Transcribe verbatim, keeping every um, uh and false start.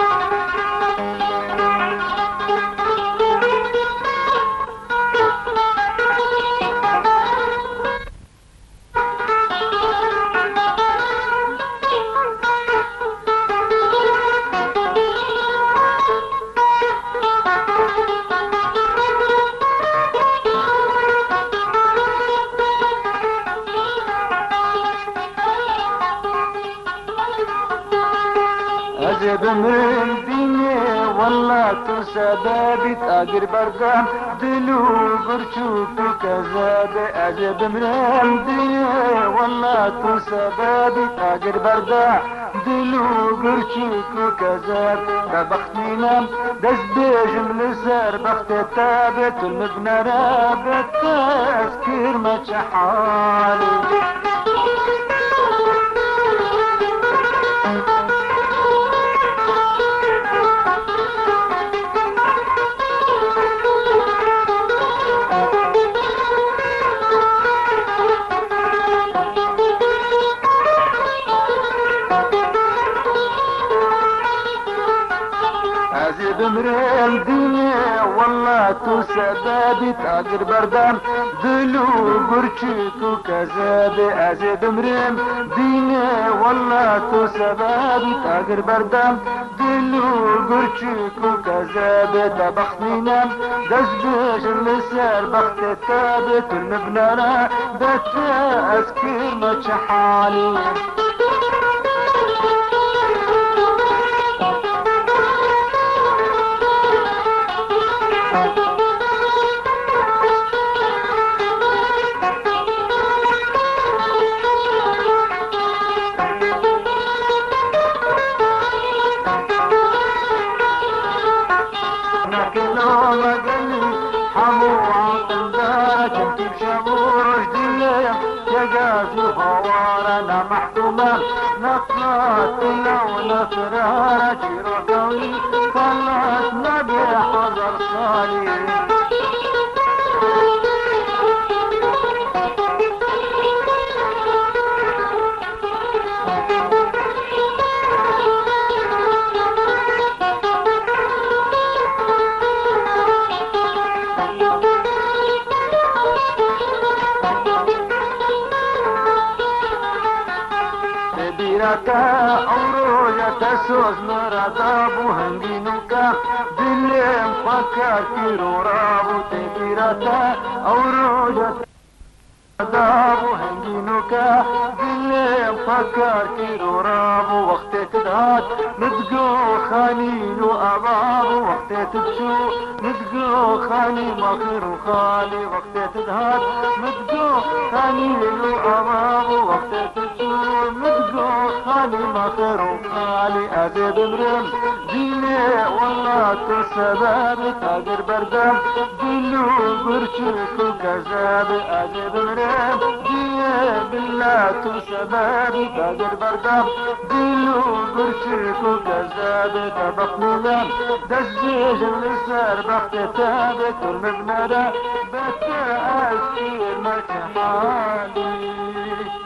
بمرم دینه والله تو سببی تاگر بردم دلو برچوک و کذابه اجه بمرم دینه والله تو سببی تاگر بردم دلو برچوک و کذاب ببختینم دست بیجم لسر بخت تابت المبنره بتذكر ما حالي بمرم دنيا والله تو سبابي تاجر بردان دلو برشيك وكذابي ازي بمرم دنيا والله تو سبابي تاجر بردان دلو برشيك وكذابي تبخنينا دزبش المسار بخت تابت المبنانة بتأذكر ما حالي محكومة نطلت لو نفرارة جيروتوي طلعت نبي حضر صالي بيرتا أوروجا تسوز مرادابو هنجينوكا دلهم فكر كيرو رابو تبيرتا أوروجا مرادابو هنجينوكا دلهم فكر كيرو رابو وقت تدهات نتقو خاني لو أبابو وقت تبشو نتقو خاني مخير وخالي وقت تدهات نتقو خاني لو أبابو وقت تبشو خالي مخير وخالي أزي بمرم ديني والله تسباب تاجر بردم دلو برشك وكذاب أزي بمرم ديني بالله تسباب تاجر بردم دلو برشك وكذاب تبقني لم دزيج النسار بخت تابت المبنرة بتأذكر ما حالي